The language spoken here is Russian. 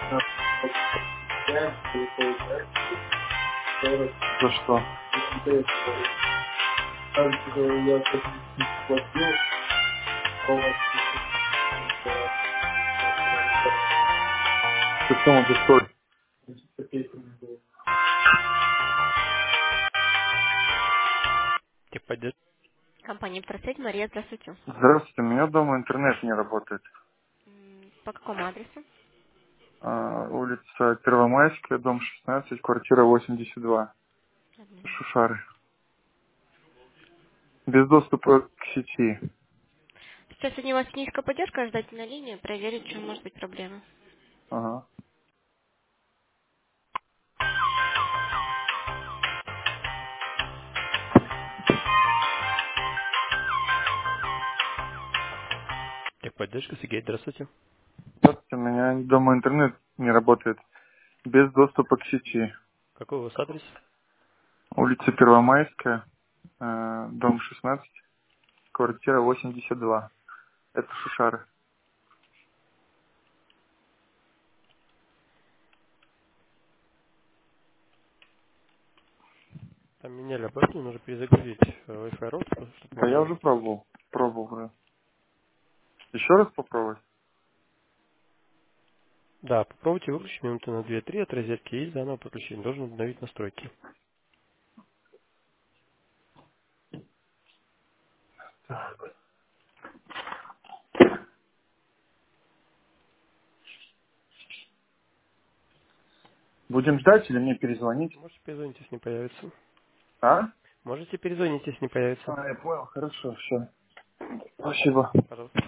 За что? Почему за сколько? Техподдержка. Компания «Интерсеть», Мария, здравствуйте. Здравствуйте, у меня дома интернет не работает. По какому адресу? Улица Первомайская, дом 16, квартира 82. Одну минуту. Шушары. Без доступа к сети. Сейчас сегодня у вас техническая поддержка, ждать на линии, проверить, в чем может быть проблема. Ага. Техподдержка, Сергей, здравствуйте. Здравствуйте, у меня дома интернет не работает. Без доступа к сети. Какой у вас адрес? Улица Первомайская, дом 16, квартира 82. Это Шушары. Там меняли оборудование, нужно перезагрузить Wi-Fi роутер, чтобы Да я можно... уже пробовал. Пробовал, да. Еще раз попробовать? Да, попробуйте выключить минуты на 2-3 от розетки и заново подключить. Должен обновить настройки. Будем ждать или мне перезвонить? Можете перезвонить, если не появится. А? Можете перезвонить, если не появится. Я понял, хорошо, все. Спасибо. Пожалуйста.